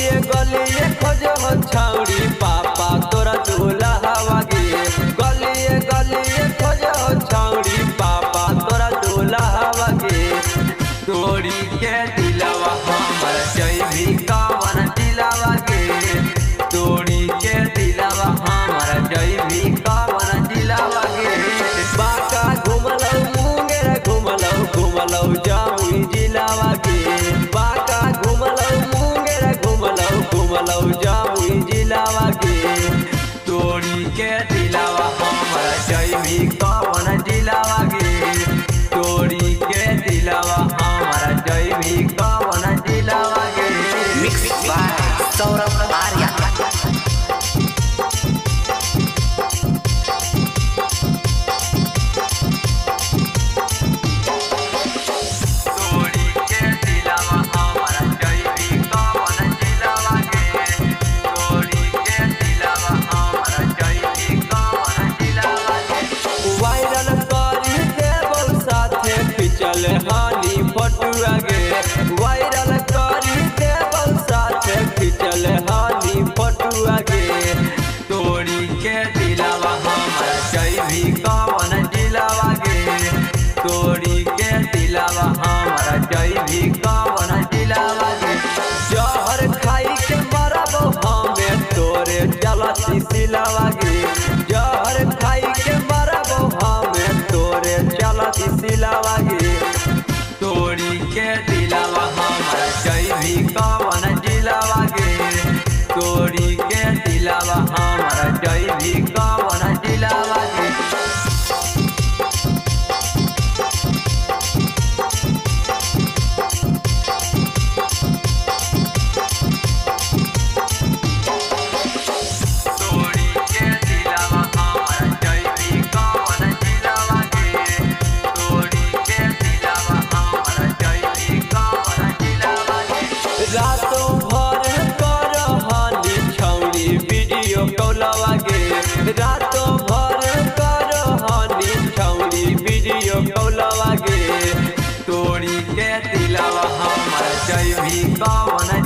गलिए गलिए खोजो छौड़ी पापा तोरा दुल्हा गे। गलिए गलिए खोजो छौड़ी पापा तोरा दुल्हा गे। तोड़ी के दिलवा हमर जैभी कवन दिलवा गे। तोड़ी के दिलवा हमर जैभी कवन दिलवा गे। बाका घुमलौ मुंगेर घुमलौ जामुई जिलावा गे। बाका घुमलौ मुंगेर घुमलौ जामुई जिलावा गे। तोड़ी के दिलवा हमर जैभी कवन दिलवा गे। तोड़ी के दिलवा हमर जैभी कवन दिलवा गे। Mix by Saurabh Arya. चल हानी फटुआ गे। वायरल करी देवल साथे खिचल हानी फटुआ गे। तोड़ी के दिलवा हमर जैभी कवन दिलवा गे। तोड़ी के दिलवा हमर जैभी कवन दिलवा गे। जहर खाई के मरबो हमें तोरे चलती सिलवा गे। जहर खाई के मरबो हमें तोरे चलती सिलवा गे। तोड़ी के दिलवा हमर जैभी कवन दिलवा गे। तोड़ी के दिलवा हमर जैभी कवन दिलवा गे। रातों भर कर हानी छौड़ी वीडियो कॉलवा गे। रातों भर कर हानी छौड़ी वीडियो कॉलवा गे। तोड़ी के दिलवा हमर जैभी कवन